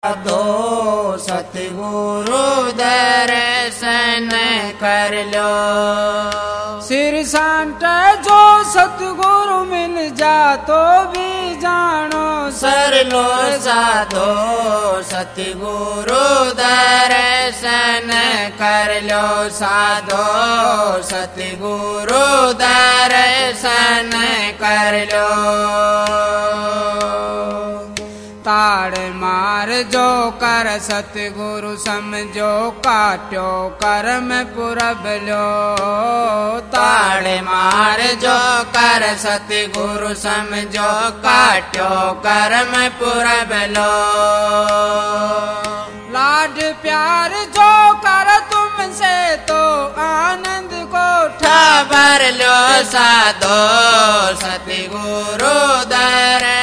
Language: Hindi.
दो सतगुरु दर्शन कर लो। सिर सांट जो सतगुरु मिल जा तो भी जानो सर लो साधो सतगुरु दर्शन कर लो। साधो सतगुरु दर्शन कर लो। ताड़ मार जो कर सतगुरु समझो काट्यो कर्म पुरब लो। ताड़ मार जो कर सतगुरु समझो काट्यो कर्म पुरब लो। लाड प्यार जो कर तुमसे तो आनंद को ठबर लो। साधो सतगुरु दर्शन